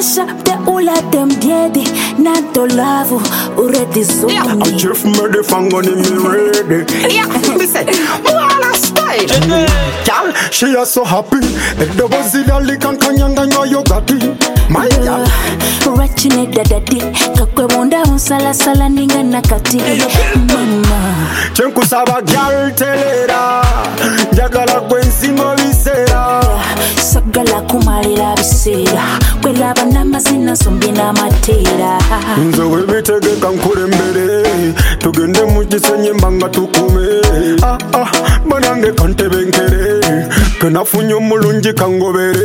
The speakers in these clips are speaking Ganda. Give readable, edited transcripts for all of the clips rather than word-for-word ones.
Masha te ula dem diedi na to love uredi zuni. I chief me the fangoni me ready. Yeah, me say, Moana style. Girl, she is so happy. The bozida likan kanyanga nyo yogati. My girl, Rachine dadadi kakwe wonda unsala sala ninga nakati. Mama chenku saba girl telera. Jagala kwensi mo visera. sagala kumalira bisera kwela banama sina sombina matera. Nzo webitege kankure mbere. Tugende mujisenye mbanga tukume. Banange kante benkere. Kenafunyo mulunji kangobere.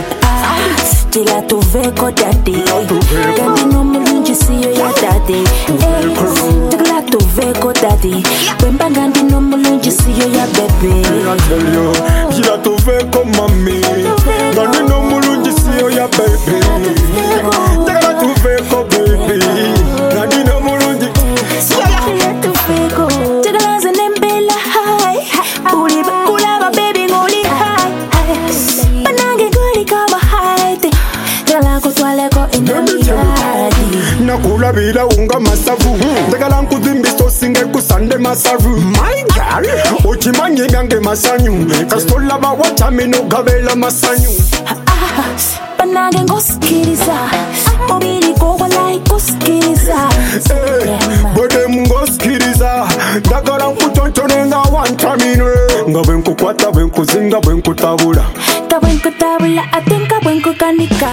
Tila tuveko dadi Dadi no mulunji siyo ya dadi Tila tuveko dadi Wemba gandi no mulunji siyo ya bebe Tila tuveko mami Gandi no mulunji siyo ya bebe Tila tuveko baby Gandi no mulunji Tila tuveko Tila zanembela hai Uli bakula ba baby ngoli hai Banange guli kama hai Tila kutwaleko inamiyadi Nakula bila unga masavu Tegala nkuzimbiso singe kusande masavu My girl Ochimanyi gange masanyu Kastola ba wachamino gabela masanyu Banange ngoskiriza Mobili kowa lai koskiriza Bode mungoskiriza Dagara nkutonchone nga wantamine Nga bwenku kwata bwenku zinga bwenku tabula Kabwenku tabula atenka bwenku kanika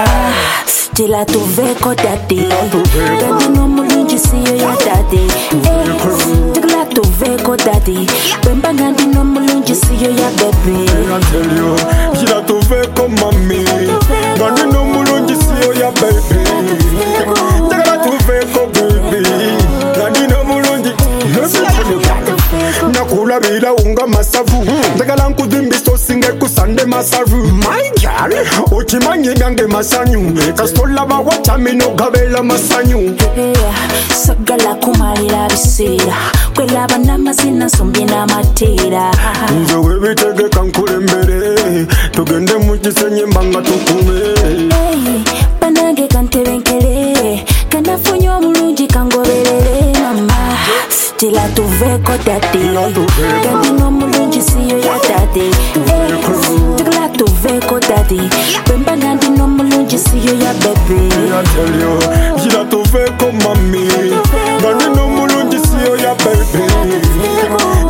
Tila tuveko dadi Dadi no mulunji siyo ya dadi Tila tuveko dadi Wemba gandi no mulunji siyo ya bebe Tila tuveko mami Gandi no mulunji siyo ya bebe Tila tuveko baby Gandi no mulunji Nakula bila unga masavu Tegala nkuzimbiso singe kusande masavu My girl Ochimanyi gange masanyu Kastola ba wachamino gabela masanyu sagala kumalira bisera kwela banama sina sombina matera. Nze webitege kankule mbere Tugende mujisenye mbanga tukume Banange kantebenkele Kanafunyo mulunji kangoberere mama Tila tuveko dadi Dadi no mulunji siyo ya dadi Tila tuveko dadi Wemba gandi no mulunji siyo ya bebe Tila tuveko mami Gandi no mulunji siyo ya bebe